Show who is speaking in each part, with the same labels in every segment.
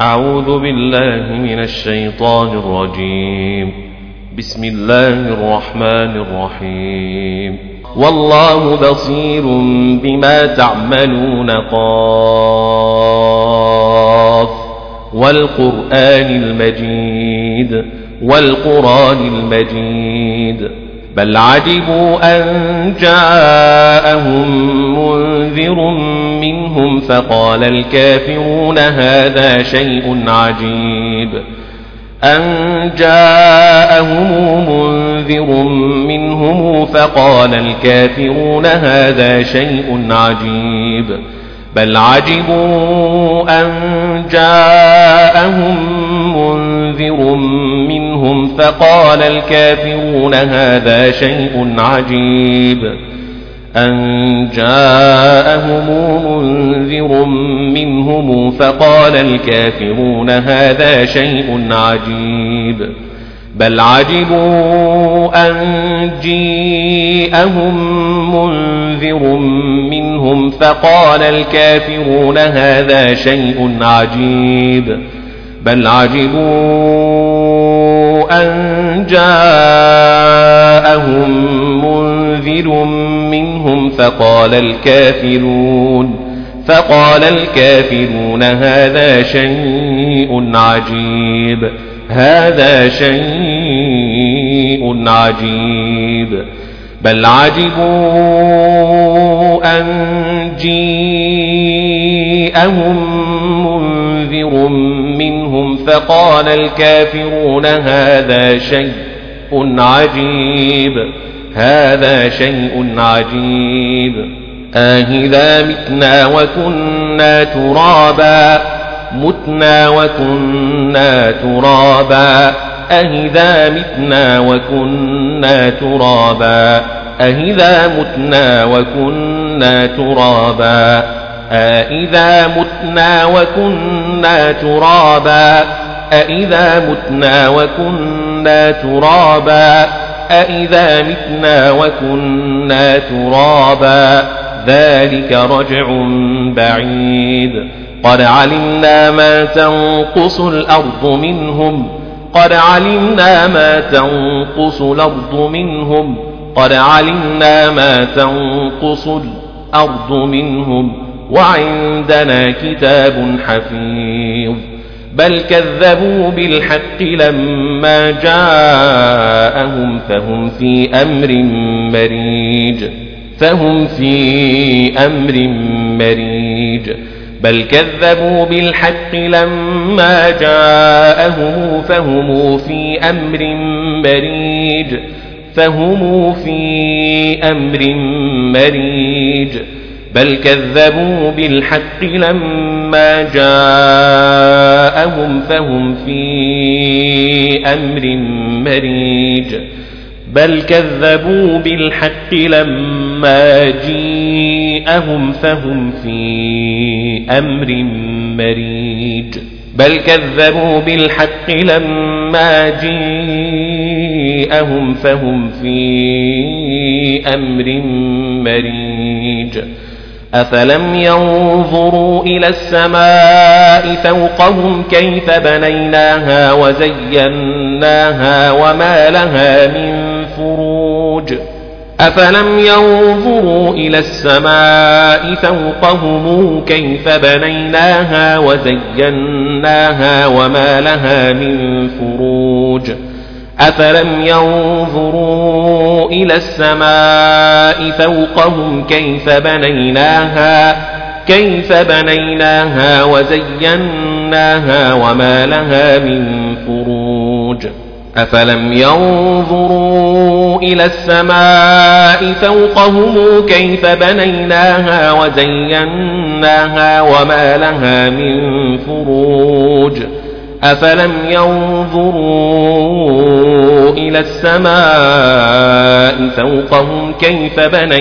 Speaker 1: أعوذ بالله من الشيطان الرجيم. بسم الله الرحمن الرحيم. والله بصير بما تعملون. قاف والقرآن المجيد والقرآن المجيد. بل عجبوا أن جاءهم منذر منهم فقال الكافرون هذا شيء عجيب. أن جاءهم منذر منهم فقال الكافرون هذا شيء عجيب. بل عجبوا أن جاءهم منذر منهم فقال الكافرون هذا شيء عجيب. أن جاءهم منذر منهم فقال الكافرون هذا شيء عجيب. بل عجبوا أن جاءهم منذر منهم فقال الكافرون هذا شيء عجيب. بل عجبوا أن جاءهم منذر منهم فقال الكافرون هذا شيء عجيب. هذا شيء عجيب. بل عجبوا أن جاءهم منذر منهم فقال الكافرون هذا شيء عجيب. هذا شيء عجيب. أإذا متنا وكنا ترابا متنا وكنا ترابا. أإذا متنا وكنا ترابا. أإذا متنا وكنا ترابا. أإذا متنا وكنا ترابا. أإذا متنا وكنا ترابا. أإذا متنا وكنا ترابا. ذلك رجع بعيد. قد علمنا ما تنقص الأرض منهم. قد علمنا ما تنقص الأرض منهم. قد علمنا ما تنقص الأرض منهم وعندنا كتاب حفيظ. بل كذبوا بالحق لما جاءهم فهم في أمر مريج. بل كذبوا بالحق لما جاءهم فهم في أمر مريج. بل كذبوا بالحق لما جاءهم فهم في أمر مريج. بل كذبوا بالحق لما جاءهم فهم في أمر مريج. بل كذبوا بالحق لما جاءهم فهم في أمر مريج. أفلم ينظروا إلى السماء فوقهم كيف بنيناها وزيناها وما لها من فروج. أفلم ينظروا إلى السماء فوقهم كيف بنيناها وزيناها وما لها من فروج. أفلم ينظروا إلى السماء فوقهم كيف بنيناها وزيناها وما لها من فروج. أفلم ينظروا إلى السماء فوقهم كيف بنيناها وزيناها وما لها من فروج. أفلم ينظروا إلى السماء فوقهم كيف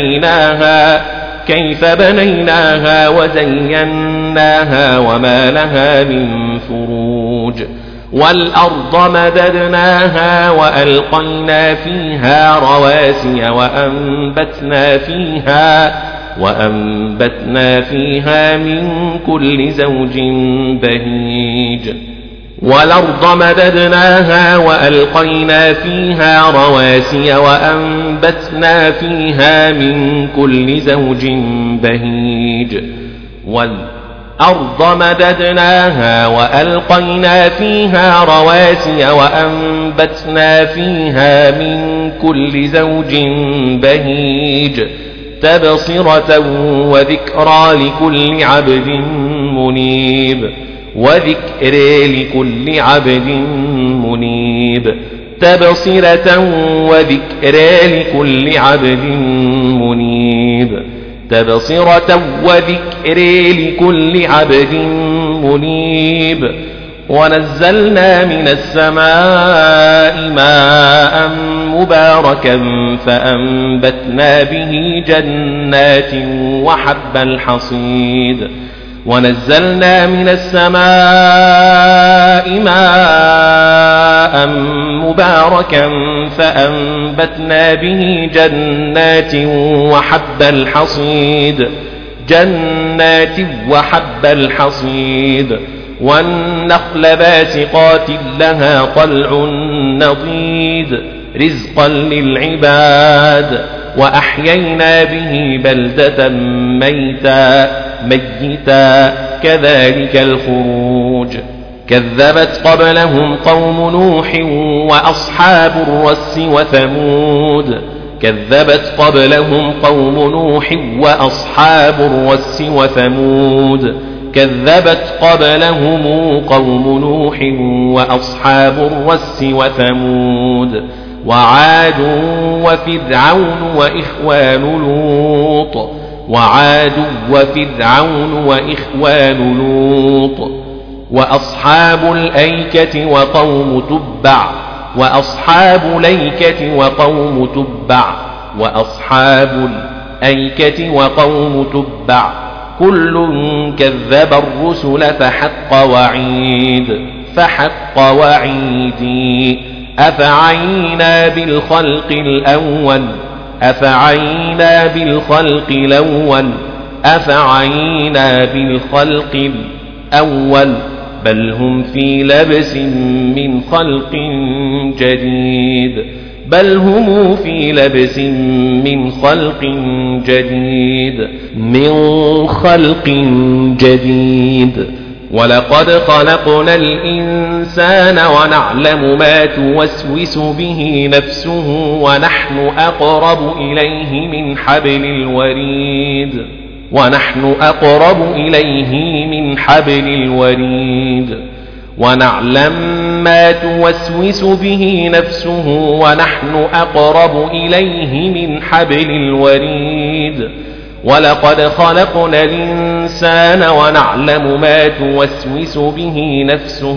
Speaker 1: بنيناها وزيناها وما لها من فروج. والأرض مددناها وألقينا فيها رواسي وأنبتنا فيها من كل زوج بهيج والأرض مددناها وألقينا فيها رواسي وأنبتنا فيها من كل زوج بهيج والأرض مددناها وألقينا فيها رواسي وأنبتنا فيها من كل زوج بهيج تبصرة وذكرى لكل عبد منيب وذكر لكل عبد منيب تبصرة وذكر لكل عبد منيب تبصرة وذكر لكل عبد منيب ونزلنا من السماء ماء مباركا فأنبتنا به جنات وحب الحصيد ونزلنا من السماء ماء مباركا فأنبتنا به جنات وحب الحصيد جنات وحب الحصيد والنخل باسقات لها طلع نضيد رزقا للعباد وأحيينا به بلدة ميتا كذلك الخروج كذبت قبلهم قوم نوح وأصحاب الرس وثمود كذبت قبلهم قوم نوح وأصحاب الرس وثمود كذبت قبلهم قوم نوح وأصحاب الرس وثمود وعاد وفرعون وإخوان لوط وعاد وفرعون وإخوان لوط وأصحاب الأيكة وقوم تبع وأصحاب الأيكة وقوم تبع وأصحاب الأيكة وقوم تبع كل كذب الرسل فحق وعيدي أفعينا بالخلق الأول أفعينا بالخلق الأول بل هم في لبس من خلق جديد ولقد خلقنا الإنسان ونعلم ما توسوس به نفسه ونحن أقرب إليه من حبل الوريد ونعلم ما توسوس به نفسه ونحن أقرب إليه من حبل الوريد ولقد خلقنا الإنسان ونعلم ما توسوس به نفسه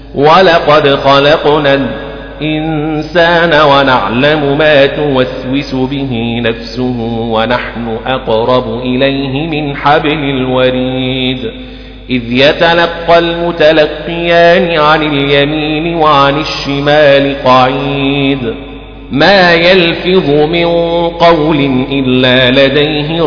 Speaker 1: ونحن أقرب إليه من حبل الوريد إذ يتلقى المتلقيان عن اليمين وعن الشمال قعيد ما يلفظ من قول إلا لديه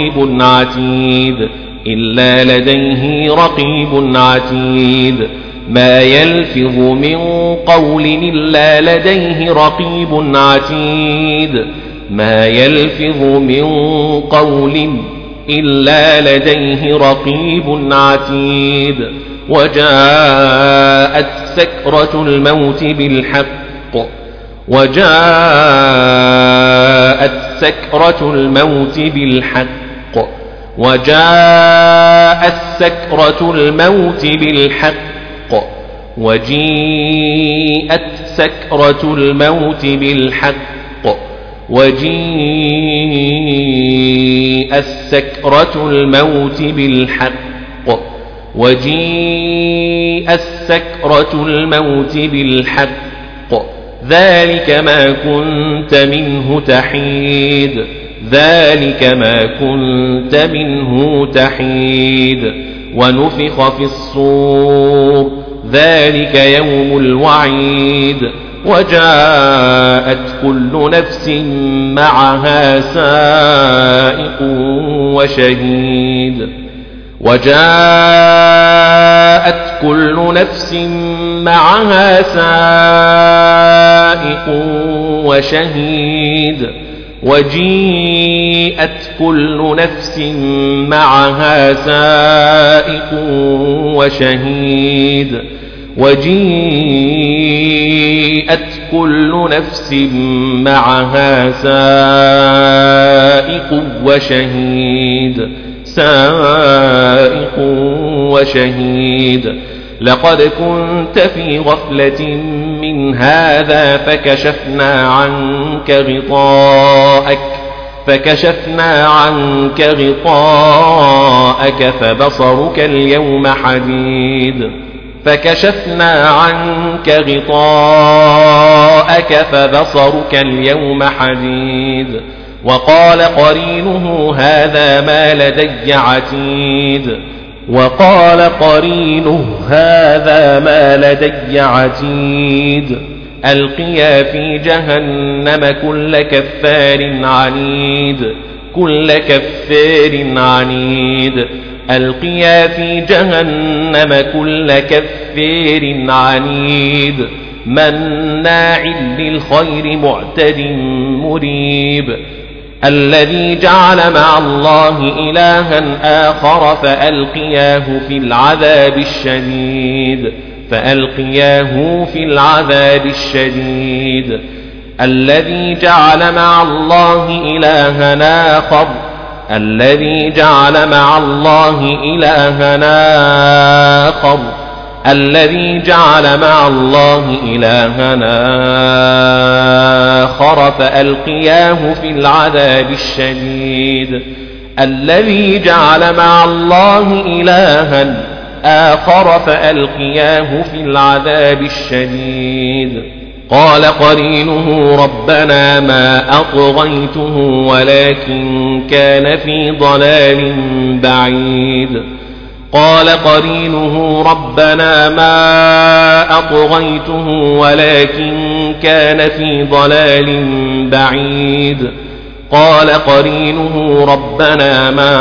Speaker 1: رقيب عتيد ما يلفظ من قول إلا لديه رقيب عتيد ما يلفظ من قول إلا لديه رقيب عتيد وجاءت سكرة الموت بالحق وجيءت سكرة الموت بالحق ذلك ما كنت منه تحيد ونفخ في الصور ذلك يوم الوعيد وجاءت كل نفس معها سائق وشهيد وجاءت كل نفس معها سائق وشهيد وجيءت كل نفس معها سائق وشهيد وجيءت كل نفس معها سائق وشهيد سائق وشهيد لقد كنت في غفلة من هذا فكشفنا عنك غطاءك فبصرك اليوم حديد وقال قرينه هذا ما لدي عتيد ألقيا في جهنم كل كفار عنيد ألقيا في جهنم كل كفار عنيد مناع للخير معتد مريب الذي جعل مع الله إلها آخر فألقياه في العذاب الشديد الذي جعل مع الله إلها آخر الذي جعل مع الله إلها آخر فألقياه في العذاب الشديد الذي جعل مع الله إلها آخر فألقياه في العذاب الشديد قال قرينه ربنا ما أطغيته ولكن كان في ضلال بعيد قال قرينه ربنا ما أطغيته ولكن كان في ضلال بعيد قال قرينه ربنا ما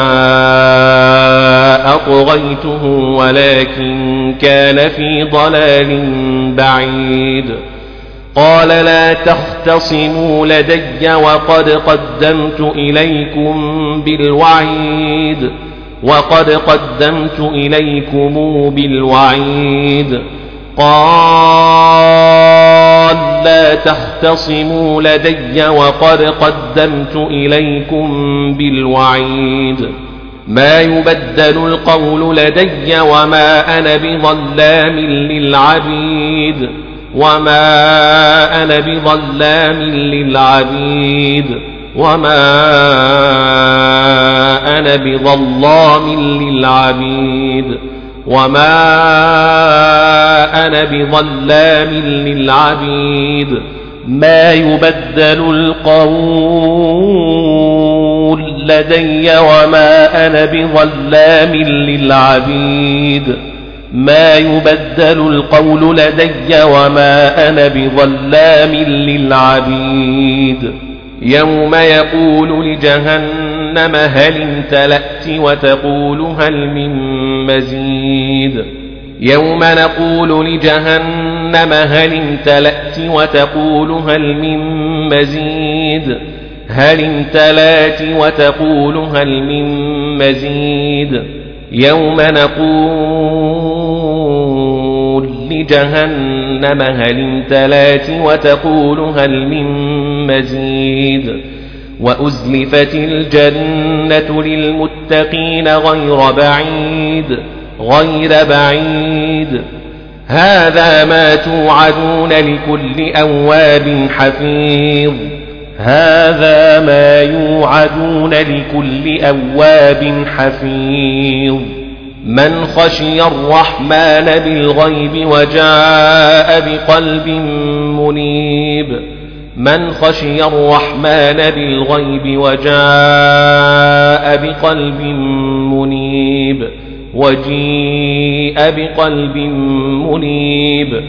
Speaker 1: أطغيته ولكن كان في ضلال بعيد قال لا تختصموا لدي وقد قدمت إليكم بالوعيد قال لا تختصموا لدي وقد قدمت إليكم بالوعيد ما يبدل القول لدي وما أنا بظلام للعبيد ما يبدل القول لدي وما أنا بظلام للعبيد يوم يقول لجهنم هل امتلأت وتقول هل من مزيد يوم نقول لجهنم هل امتلأت وتقول هل من مزيد يوم نقول لجهنم هل امتلأت وتقول هل من مزيد وأزلفت الجنة للمتقين غير بعيد هذا ما توعدون لكل أواب حفيظ من خشي الرحمن بالغيب وجاء بقلب منيب وجيء بقلب منيب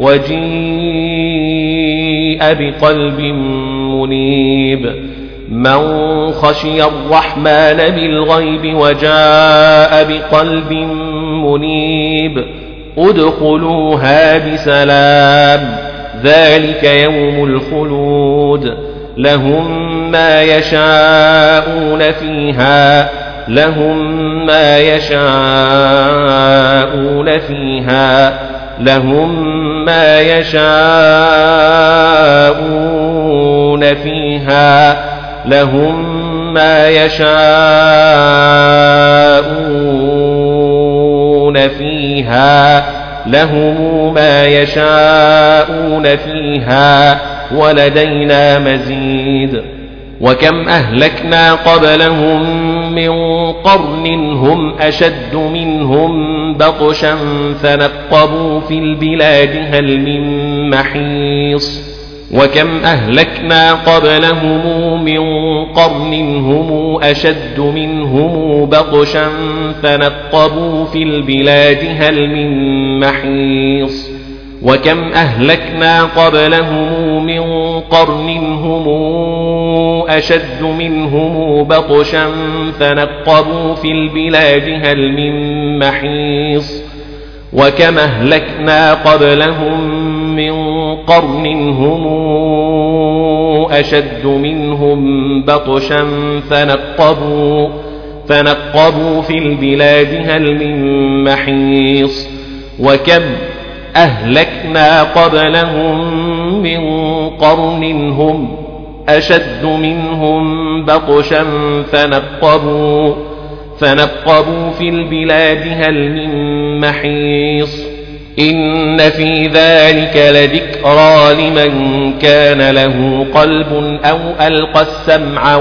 Speaker 1: وجيء بقلب منيب من خشي الرحمن بالغيب وجاء بقلب منيب ادخلوها بسلام ذلك يوم الخلود لهم ما يشاءون فيها لهم ما يشاءون فيها لهم ما يشاءون فيها لهم ما يشاءون فيها لهم ما يشاءون فيها ولدينا مزيد وكم أهلكنا قبلهم من قرن هم أشد منهم بطشا فنقبوا في البلاد هل من محيص وكم أهلكنا قبلهم من قرن هم أشد منهم بطشا فنقبوا في البلاد هل من محيص وكم أهلكنا قبلهم من قرن هم أشد منهم بطشا فنقبوا في البلاد هل من محيص وكم أهلكنا قبلهم من قرن هم أشد منهم بطشا فنقبوا في البلاد هل من محيص وكم أهلكنا قبلهم من قرن هم أشد منهم بطشا فنقبوا في البلاد هل من محيص إن في ذلك لذكرى لمن كان له قلب أو ألقى السمع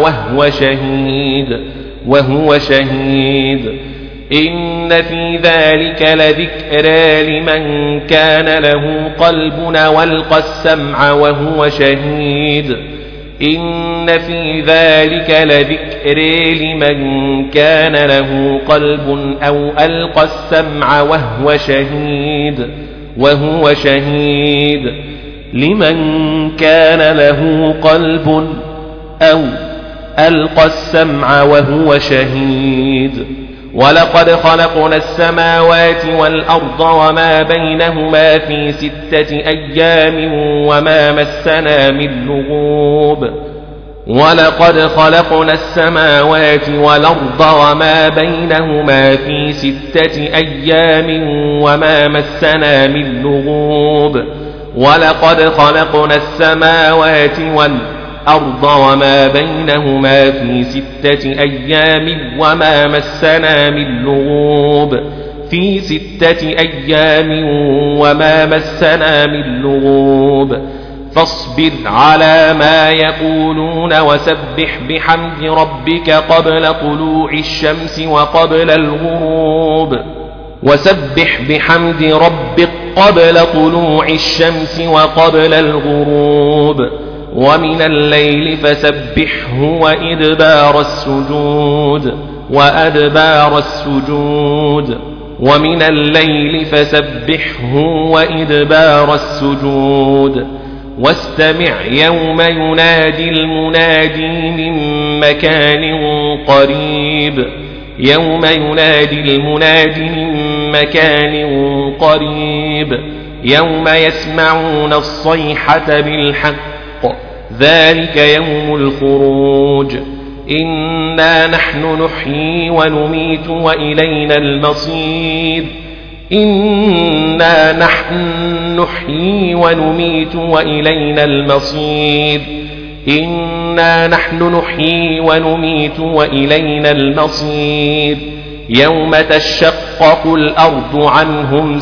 Speaker 1: وهو شهيد إن في ذلك لذكرى لمن كان له قلب أو ألقى السمع وهو شهيد إن في ذلك لذكرى لمن كان له قلب أو ألقى السمع وهو شهيد لمن كان له قلب أو ألقى السمع وهو شهيد ولقد خلقنا السماوات والأرض وما بينهما في 6 أيام وما مسنا من لغوب ولقد خلقنا السماوات والأرض وما بينهما في 6 أيام وما مسنا من لغوب ولقد خلقنا السماوات والأرض وما بينهما في 6 أيام وما مسنا من لغوب في 6 أيام وما مسنا من لغوب فاصبر على ما يقولون وسبح بحمد ربك قبل طلوع الشمس وقبل الغروب وسبح بحمد ربك قبل طلوع الشمس وقبل الغروب ومن الليل فسبحه وأدبار السجود ومن الليل فسبحه وإدبار السجود واستمع يوم ينادي المنادي من مكان قريب يوم ينادي المنادي من مكان قريب يوم يسمعون الصيحة بالحق ذلك يوم الخروج إنا نحن نحيي ونميت وإلينا المصير إنا نحن نحيي ونميت وإلينا المصير إنا نحن نحيي ونميت وإلينا المصير يوم تشقق الأرض عنهم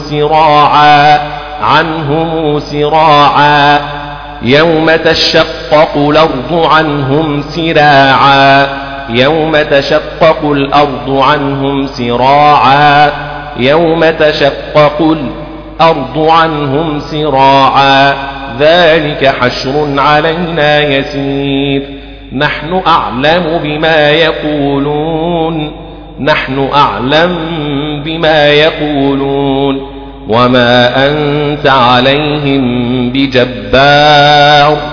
Speaker 1: سراعا يوم تشقق الأرض عنهم سراعا يوم تشقق الأرض عنهم سراعا يوم تشقق الأرض عنهم سراعا ذلك حشر علينا يسير نحن أعلم بما يقولون نحن أعلم بما يقولون وما أنت عليهم بجبار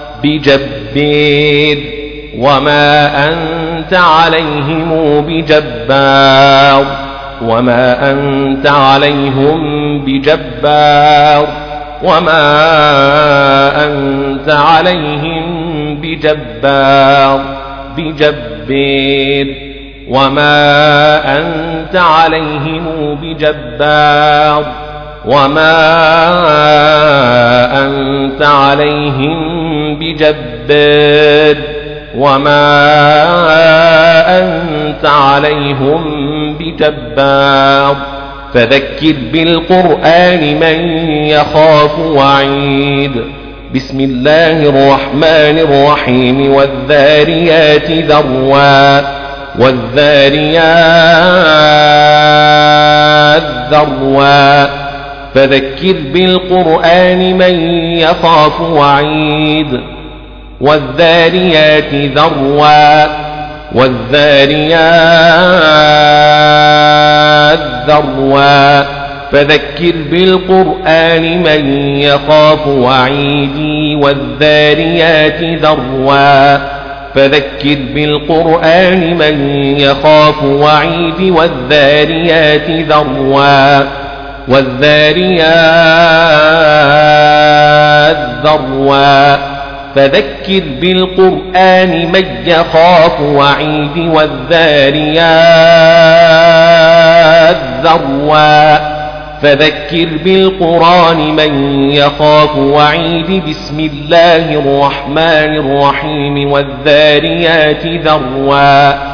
Speaker 1: وما أنت عليهم بجبار وما أنت عليهم بجبار وما أنت عليهم بجبار وما أنت عليهم بجبار وما أنت عليهم بجبار وما أنت عليهم بجبار فذكر بالقرآن من يخاف وعيد بسم الله الرحمن الرحيم والذاريات ذروا فذكر بالقرآن من يخاف وعيد والذاريات ذروا فذكر بالقرآن من يخاف وعيدي والذاريات ذروا فذكر بالقرآن من يخاف وعيدي والذاريات ذروا فذكر بالقرآن من يخاف وعيدي والذاريات ذروا فذكر بالقرآن من يخاف وعيدي بسم الله الرحمن الرحيم والذاريات ذروا